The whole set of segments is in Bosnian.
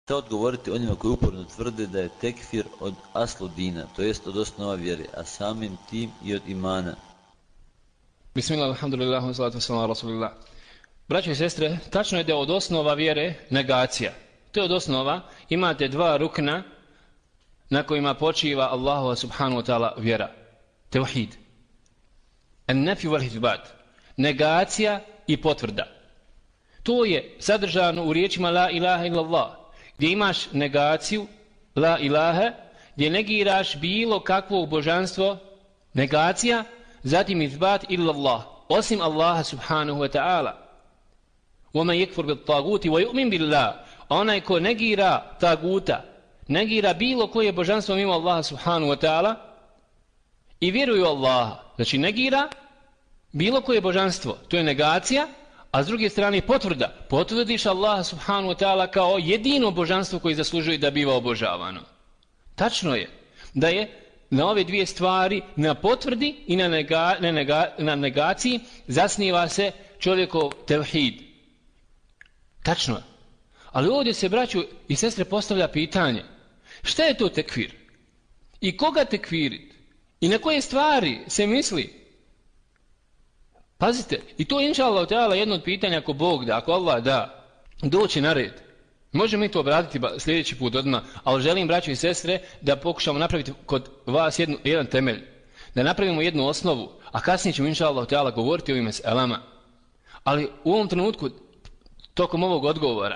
Šta odgovoriti onima koji uporno tvrde da je tekfir od aslu dina, to jest od osnova vjere, a samim tim i od imana? Bismillah, alhamdulillah, wa salatu wassalamu ala rasulillah. Braćo i sestre, tačno je da je od osnova vjere negacija. To je od osnova. Imate dva rukna na kojima počiva Allahova subhanahu wa ta'ala vjera. Tevhid. An-nafi wal ithbat. Negacija i potvrda. To je sadržano u riječima la ilaha illallah, gdje imaš negaciju la ilaha, gdje negiraš bilo kakvo božanstvo, negacija, zatim izbat illallah, osim Allaha subhanahu wa ta'ala. وَمَنْ يَكْفُرْ بِالطَّاغُوتِ وَيُؤْمِنْ بِاللَّهِ. Onaj ko negira taguta, negira bilo koje božanstvo mimo Allaha subhanahu wa ta'ala i vjeruje u Allaha, znači negira bilo koje božanstvo, to je negacija, a s druge strane potvrda. Potvrdiš Allaha subhanahu wa ta'ala kao jedino božanstvo koje zaslužuje da biva obožavano. Tačno je da je na ove dvije stvari, na potvrdi i na negaciji, zasniva se čovjekov tevhid. Tačno je. Ali ovdje se, braću i sestre, postavlja pitanje. Šta je to tekfir? I koga tekfirit? I na koje stvari se misli? Pazite, i to je inša Allah ta'ala jedno od pitanja, ako Bog da, ako Allah da, doći na red. Možemo mi to obratiti sljedeći put odmah, ali želim, braćo i sestre, da pokušamo napraviti kod vas jedan temelj. Da napravimo jednu osnovu, a kasnije ćemo inša Allah ta'ala govoriti o ovim meselama. Ali u ovom trenutku, tokom ovog odgovora,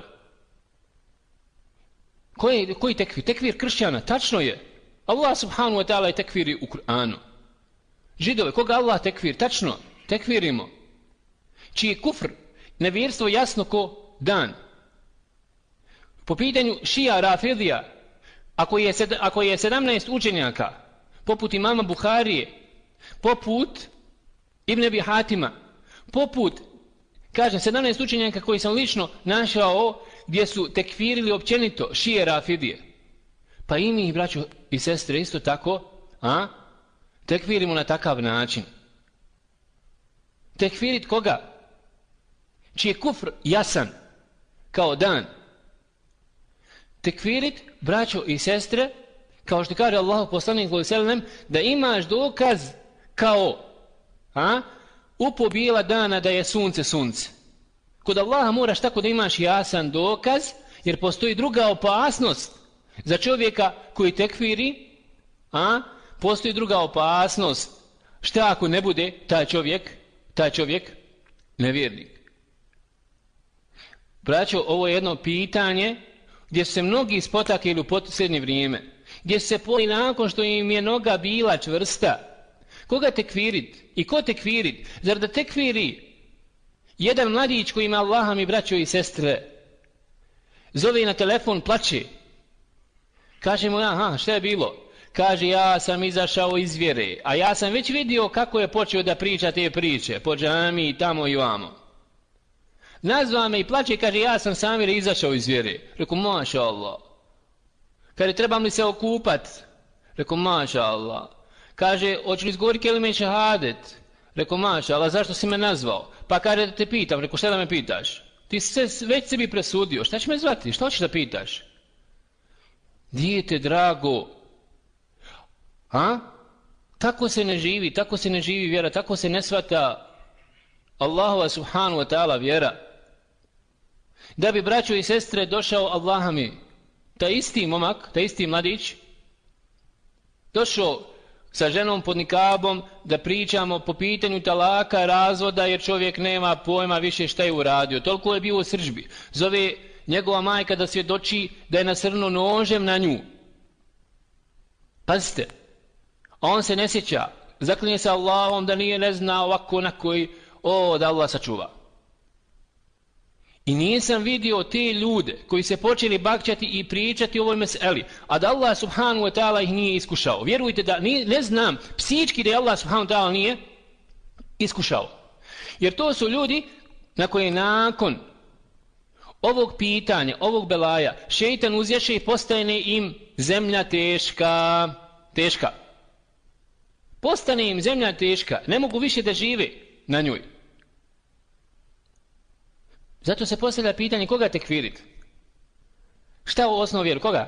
koji tekvir? Tekvir kršćana, tačno je. Allah subhanahu wa ta'ala je tekviri u Kur'anu. Židove, koga Allah tekvir? Tačno, tekvirimo. Čiji je kufr, nevjerstvo jasno ko dan. Po pitanju šija Rafidija, ako je 17 učenjaka, poput imama Buharije, poput Ibn Abi Hatima, poput, kažem, 17 učenjaka koji sam lično našao gdje su tekfirili općenito šije Rafidije. Pa i mi, braćo i sestre, isto tako, tekfirimo na takav način. Tekfirit koga? Čiji je kufr jasan kao dan. Tekfirit, braćo i sestre, kao što kaže Allahu poslanik sallallahu alejhi ve sellem, da imaš dokaz kao upo bijela dana da je sunce. Kod Allaha moraš tako da imaš jasan dokaz, jer postoji druga opasnost za čovjeka koji tekfiri, postoji druga opasnost. Šta ako ne bude taj čovjek nevjernik? Braćo, ovo je jedno pitanje gdje su se mnogi spotakli u posljednje vrijeme, gdje su se poli nakon što im je noga bila čvrsta. Koga tekfirit? I ko tekfirit? Zar da tekfiri jedan mladić koji ima Allaha, mi braćo i sestre, zove na telefon, plače. Kaže mu, šta je bilo? Kaže, ja sam izašao iz vjere, a ja sam već vidio kako je počeo da priča te priče, po džami, tamo i vamo. Nazva me i plače, kaže, ja sam sam izašao iz vjere. Rekao, maša Allah. Kaže, trebam li se okupat? Rekao, maša Allah. Kaže, hoću li izgovoriti kelime šehadet? Rekao, maša Allah, zašto si me nazvao? Pa kaže, da te pitam. Rekao, šta da me pitaš? Ti se već sebi presudio, šta će me zvati? Šta hoćeš da pitaš? Dijete drago, tako se ne živi vjera, tako se ne shvata Allahova subhanahu wa ta'ala vjera. Da bi, braćo i sestre, došao Allaha mi, taj isti momak, taj isti mladić, došao sa ženom pod nikabom da pričamo po pitanju talaka, razvoda, jer čovjek nema pojma više šta je uradio. Toliko je bio u srdžbi. Zove njegova majka da svjedoči da je nasrnuo nožem na nju. Pazite, a on se ne sjeća, zaklinje se Allahom da nije ne zna ovako na koji, da Allah sačuva. I nisam vidio te ljude koji se počeli bakćati i pričati o ovoj meseli, a da Allah subhanahu wa ta'ala ih nije iskušao. Vjerujte da ne znam psihički da je Allah subhanahu wa ta'ala nije iskušao. Jer to su ljudi na koje nakon ovog pitanja, ovog belaja, šeitan uzješe i postane im zemlja teška. Postane im zemlja teška, ne mogu više da žive na njoj. Zato se postavlja pitanje koga tekfirit. Šta je ovo osnova vjeru? Koga?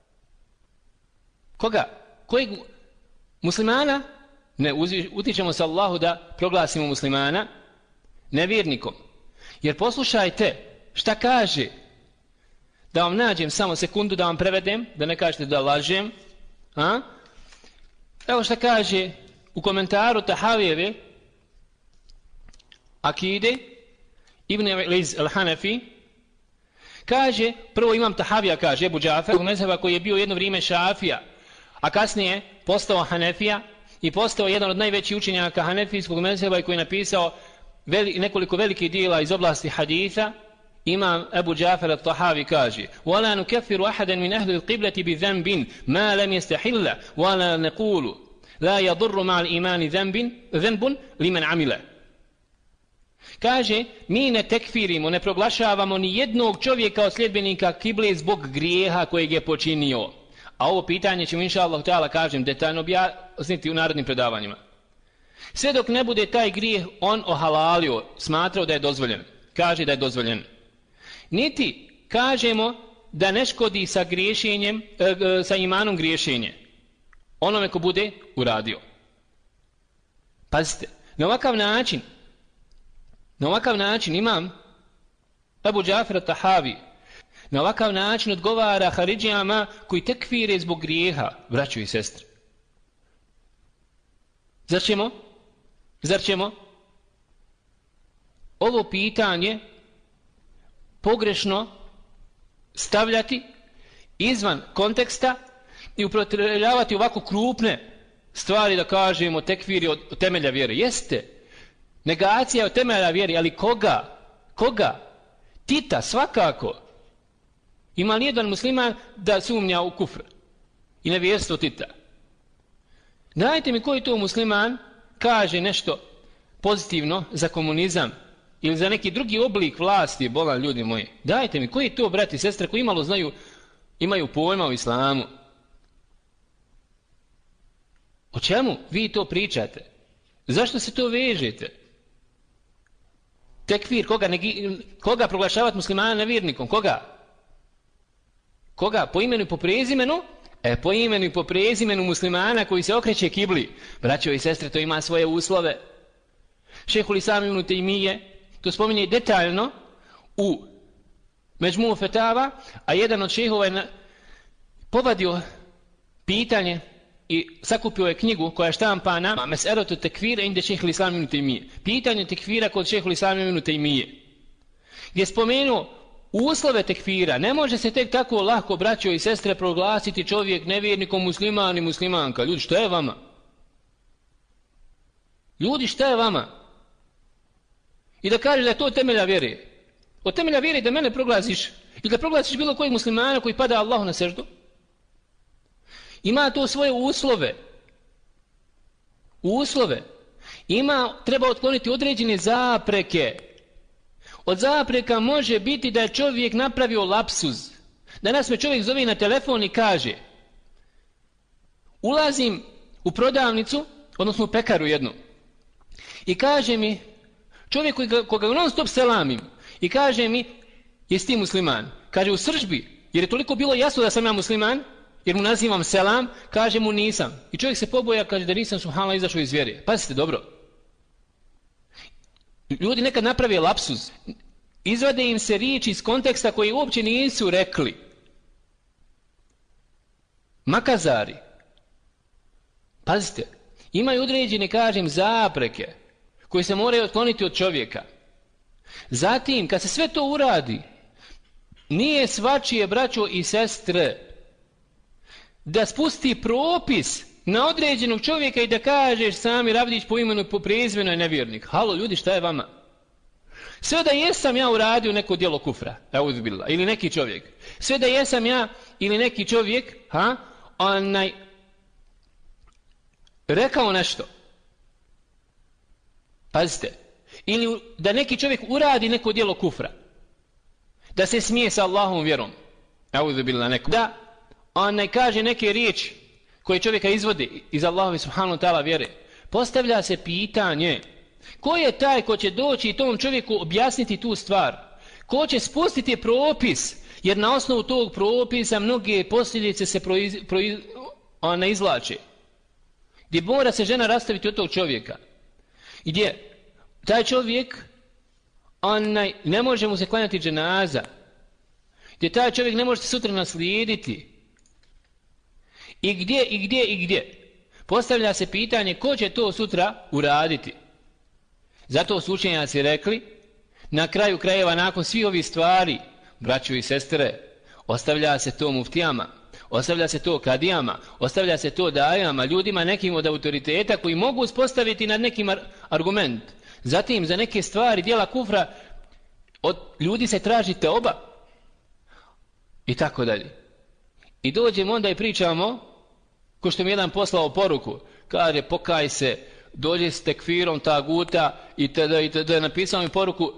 Koga? Kojeg muslimana? Ne, utičemo se Allahu da proglasimo muslimana nevjernikom. Jer poslušajte šta kaže. Da vam nađem samo sekundu da vam prevedem, da ne kažete da lažem. A? Evo šta kaže u komentaru Tahavijeve Akide Ibn Liz al-Hanafi. Kaže, prvo imam Tahavija, kaže Ebu Džafer, mezheba koji je bio jedno vrijeme Šafija, a kasnije postao Hanefija i postao jedan od najvećih učenjaka Hanefijskog mezheba i koji je napisao nekoliko velikih dijela iz oblasti haditha. Imam Ebu Džafer al-Tahavi kaže: "Wala nukaffiru ahadan min ahli al-qiblati bi dhanbin ma lam yastahilla, wala naqulu la yadurru ma'a al-imani dhanbun liman 'amila." Kaže, mi ne tekfirimo, ne proglašavamo ni jednog čovjeka od sljedbenika kible zbog grijeha kojeg je počinio. A ovo pitanje ćemo inšallah ta'ala, kažem, detaljno objasniti u narednim predavanjima. Sve dok ne bude taj grijeh on ohalalio, smatrao da je dozvoljen. Kaže da je dozvoljen. Niti kažemo da ne škodi sa griješenjem, sa imanom griješenje onome ko bude uradio. Pazite, na ovakav način imam Ebu Džafer al-Tahavi, na ovakav način odgovara Haridžijama koji tekfire zbog grijeha, braćo i sestre. Zar ćemo ovo pitanje pogrešno stavljati izvan konteksta i upotrebljavati ovako krupne stvari da kažemo tekfiri od temelja vjere? Jeste, negacija od temelja vjere, ali koga? Tita, svakako. Ima li jedan musliman da sumnja u kufr i nevjerstvo Tita? Dajte mi koji to musliman kaže nešto pozitivno za komunizam ili za neki drugi oblik vlasti, bolan ljudi moji. Dajte mi koji to brati i sestre koji imalo znaju, imaju pojma o islamu. O čemu vi to pričate? Zašto se to vežete? Tekfir, koga proglašavati muslimana nevjernikom? Koga? Po imenu i po prezimenu? Po imenu i po prezimenu muslimana koji se okreće kibli. Braćo i sestre, to ima svoje uslove. Šejhul Islam ibn Tejmije to spominje detaljno u Međmu fetava, a jedan od šejhova je povadio pitanje i sakupio je knjigu koja je štampana Mes'elatu tekfira inde Šejhul Islam ibn Tejmije. Pitanje tekfira kod Šejhul Islam ibn Tejmije. Gdje je spomenuo uslove tekfira. Ne može se tek tako lako, braćo i sestre, proglasiti čovjek nevjernikom, musliman i muslimanka. Ljudi, šta je vama? I da kažeš da je to temelja vjere. Od temelja vjere da mene proglasiš ili da proglasiš bilo kojeg muslimana koji pada Allahu na seždu. Ima to svoje uslove. Treba otkloniti određene zapreke. Od zapreka može biti da je čovjek napravio lapsuz. Danas me čovjek zove na telefon i kaže: ulazim u prodavnicu, odnosno u pekaru jednu, i kaže mi čovjek koga non stop selamim i kaže mi: jesi ti musliman? Kaže u sržbi, jer je toliko bilo jasno da sam ja musliman, jer mu nazivam selam, kaže mu nisam. I čovjek se poboja, kaže da nisam subhanallah izašao iz vjere. Pazite dobro. Ljudi nekad naprave lapsuz. Izvade im se riječi iz konteksta koji uopće nisu rekli. Makazari. Pazite. Imaju određene, kažem, zapreke koje se moraju otkloniti od čovjeka. Zatim, kad se sve to uradi, nije svačije, braćo i sestre, da spusti propis na određenog čovjeka i da kažeš Sami Ravdić po imenu i po prezimenu je nevjernik. Halo ljudi, šta je vama? Sve da jesam ja uradio neko djelo kufra, ili neki čovjek. Sve da jesam ja ili neki čovjek, rekao nešto. Pazite. Ili da neki čovjek uradi neko djelo kufra. Da se smije sa Allahom vjerom. Da kaže neke riječi koje čovjeka izvodi iz Allahove subhanahu ta'ala vjere. Postavlja se pitanje: ko je taj ko će doći i tom čovjeku objasniti tu stvar? Ko će spustiti propis Jer na osnovu tog propisa mnoge posljedice se izvlače. Gdje mora se žena rastaviti od tog čovjeka. Gdje taj čovjek ne može mu se klanjati dženaza. Gdje taj čovjek ne može se sutra naslijediti. I gdje. Postavlja se pitanje ko će to sutra uraditi. Zato su učenjaci rekli, na kraju krajeva nakon svih ovih stvari, braćo i sestre, ostavlja se to muftijama, ostavlja se to kadijama, ostavlja se to dajama, ljudima nekim od autoriteta koji mogu uspostaviti nad nekim argument. Zatim za neke stvari, djela kufra, od ljudi se traži teoba i tako dalje. I dođemo onda i pričamo, ko što mi jedan poslao poruku, kaže pokaj se, dođe s tekfirom taguta itd. Napisao mi poruku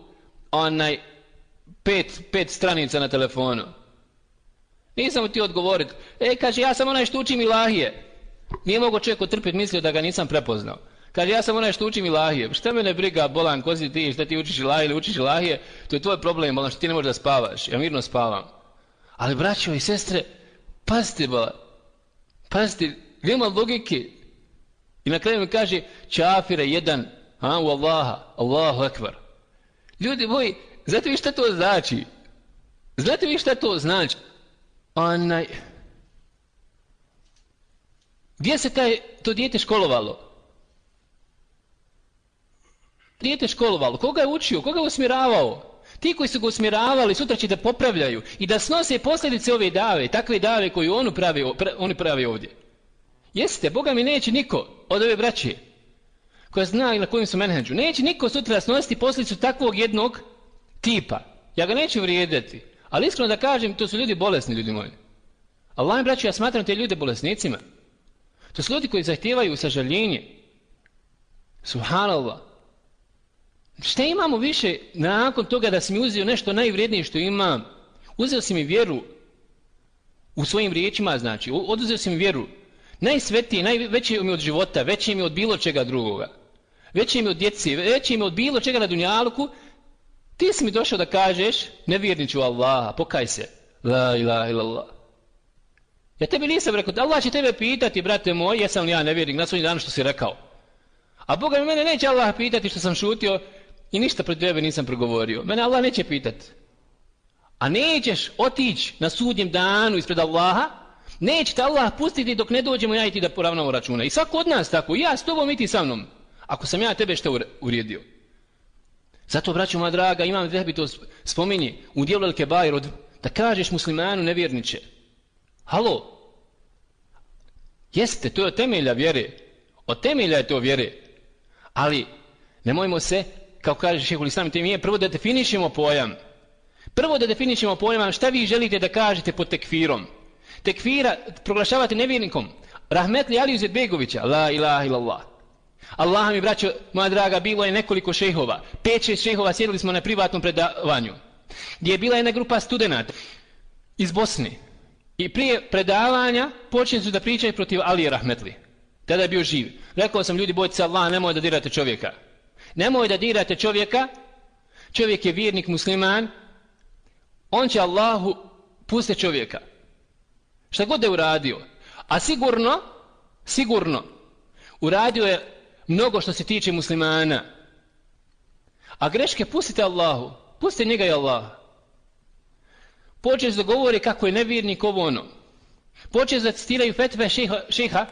5 stranica na telefonu. Nisam mu ti odgovoriti. Kaže, ja sam onaj što učim ilahije. Nije mogo čovjek otrpiti, mislio da ga nisam prepoznao. Kaže, ja sam onaj što učim ilahije. Šta mene briga, bolan, ko si ti, šta ti učiš ilahije ili učiš ilahije, to je tvoj problem, bolan, što ti ne možeš da spavaš. Ja mirno spavam. Ali braćo i sestre, pazite, bolan. Pazite, nema logike. I na kraju mi kaže, čafire jedan, u Allaha, Allahu ekber. Ljudi moji, znate vi šta to znači? Znate vi šta to znači? Gdje se to dijete školovalo? Dijete školovalo. Koga je učio? Koga je usmjeravao? Ti koji su ga usmjeravali sutra će da popravljaju i da snose posljedice ove dave, takve dave koju oni pravi ovdje. Jeste, Boga mi neće niko od ove braće koja zna na kojem su menheđu. Neće niko sutra snositi posljedicu takvog jednog tipa. Ja ga neću vrijediti. Ali iskreno da kažem, to su ljudi bolesni, ljudi moji. Allah mi braću, ja smatram te ljude bolesnicima. To su ljudi koji zahtijevaju sažaljenje. Subhanallah. Šta imamo više nakon toga da si mi uzeo nešto najvrijednije što imam? Uzeo si mi vjeru u svojim riječima, znači. Oduzeo si mi vjeru. Najsvetije, veće mi od života, veće mi od bilo čega drugoga. Veće mi od djeci, veće mi od bilo čega na dunjaluku. Ti si mi došao da kažeš, nevjerniću Allaha, pokaj se. La ilaha illallah. Ja tebi nisam rekao, Allah će tebe pitati, brate moj, jesam li ja nevjernik na svoj dan što si rekao. A Boga mi mene neće Allah pitati što sam šutio i ništa pred tebe nisam progovorio. Mene Allah neće pitati. A nećeš otići na sudnjem danu ispred Allaha, neće te Allah pustiti dok ne dođemo ja i ti da poravnamo računa. I svako od nas tako, ja s tobom i ti sa mnom. Ako sam ja tebe što urijedio. Zato, braćo moja draga, imam tebi to spominje u dijelu El-Kebair, da kažeš muslimanu nevjerniče. Halo? Jeste, to je od temelja vjere. Od temelja je to vjere. Ali, nemojmo se, kao kaže Šejhul Islam Temije, prvo da definišemo pojam. Prvo da definišemo pojam šta vi želite da kažete pod tekfirom. Tekfira proglašavate nevjernikom. Rahmetli Ali Izetbegovića, la ilaha illallah. Allah mi, braćo, moja draga, bilo je nekoliko šejhova. 5-6 šejhova sjedili smo na privatnom predavanju. Gdje je bila jedna grupa studenata iz Bosne. I prije predavanja počeli su da pričaju protiv Alije Rahmetli. Tada je bio živ. Rekao sam, ljudi, bojte se Allah, nemoj da dirate čovjeka. Nemoj da dirate čovjeka. Čovjek je vjernik musliman. On će Allahu pustiti čovjeka. Šta god je uradio. A sigurno, uradio je mnogo što se tiče muslimana. A greške pustite Allahu. Pustite njega i Allah. Počeli da govori kako je nevjernik ovo ono. Počeli da citiraju fetve šeha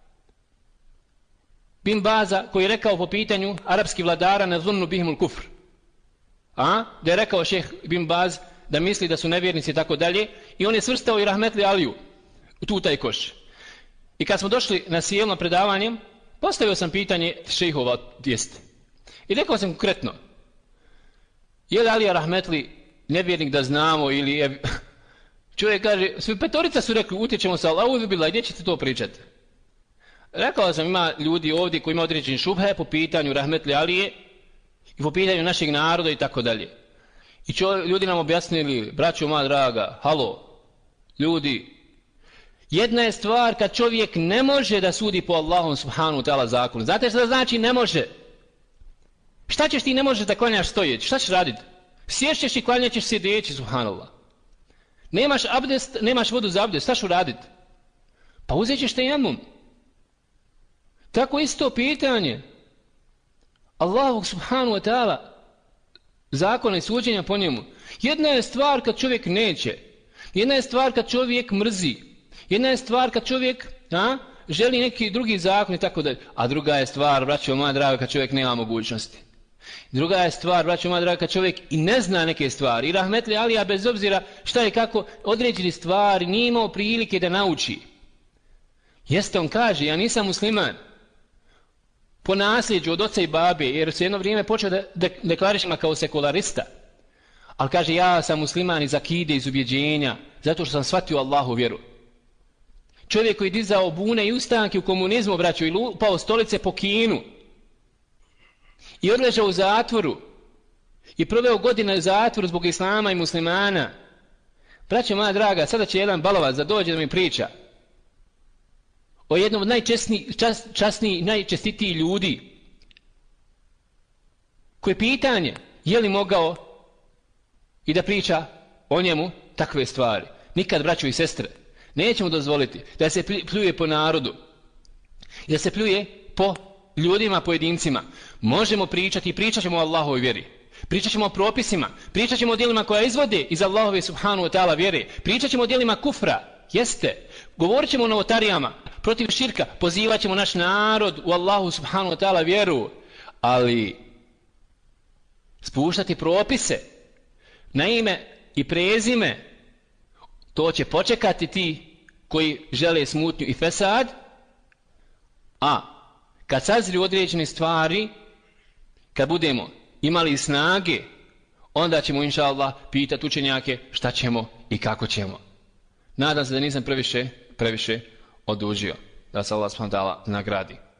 Bin Baza koji je rekao po pitanju arapskih vladara na zunnu bihimul kufr. Da je rekao šeh Bin Baz da misli da su nevjernici i tako dalje. I on je svrstao i Rahmetli Aliju u taj koš. I kad smo došli na sjelno predavanje, postavio sam pitanje šejhova jeste. I rekao sam konkretno, je li Alija Rahmetli nevjernik da znamo ili je... Čovjek kaže, svi petorica su rekli, utječemo se Allahu bila, gdje ćete to pričati? Rekao sam, ima ljudi ovdje koji ima određeni šubhe po pitanju Rahmetli Alije i po pitanju našeg naroda i tako dalje. I ljudi nam objasnili, braćo moja draga, halo, ljudi, jedna je stvar kad čovjek ne može da sudi po Allahom subhanahu wa ta'ala zakonu. Znate što znači ne može? Šta ćeš ti ne možeš da klanjaš stojeći? Šta ćeš raditi? Sješćeš i klanjaćeš sjedeći, subhanallah. Nemaš abdest, nemaš vodu za abdest, šta ću radit? Pa uzet ćeš tejemum. Tako isto pitanje. Allahu subhanahu wa ta'ala zakona i suđenja po njemu. Jedna je stvar kad čovjek neće. Jedna je stvar kad čovjek mrzi. Jedna je stvar kad čovjek želi neki drugi zakon i tako dalje. A druga je stvar, braćo moja draga, kad čovjek nema mogućnosti. Druga je stvar, braćo moja draga, kad čovjek i ne zna neke stvari. I rahmetli Alija, bez obzira šta je kako određeni stvari, nije imao prilike da nauči. Jeste, on kaže, ja nisam musliman. Po nasljeđu od oca i babe, jer se jedno vrijeme počeo da deklarišima kao sekularista. Ali kaže, ja sam musliman iz akide, iz ubjeđenja, zato što sam shvatio Allahu vjeru. Čovjek koji je dizao bune i ustanke u komunizmu, braćo, i lupao stolice po Kinu. I odležao u zatvoru. I proveo godine u zatvoru zbog islama i muslimana. Braćo moja draga, sada će jedan balovac da dođe da mi priča o jednom od najčasnijih i najčestitijih ljudi. Koje pitanje, je li mogao i da priča o njemu takve stvari? Nikad, braćo i sestre, nećemo dozvoliti da se pljuje po narodu, da se pljuje po ljudima, pojedincima. Možemo pričati i pričat ćemo o Allahovoj vjeri. Pričat ćemo o propisima, pričat ćemo o djelima koja izvode iz Allahove subhanahu wa ta'ala vjere. Pričat ćemo o djelima kufra, jeste. Govorit ćemo o novotarijama, protiv širka, pozivat ćemo naš narod u Allahu subhanahu wa ta'ala vjeru. Ali spuštati propise na ime i prezime, to će počekati ti koji žele smutnju i fesad, a kad sazriju određene stvari, kad budemo imali snage, onda ćemo inša Allah pitati učenjake šta ćemo i kako ćemo. Nadam se da nisam previše odužio. Da se Allah subhanahu wa ta'ala nagradi.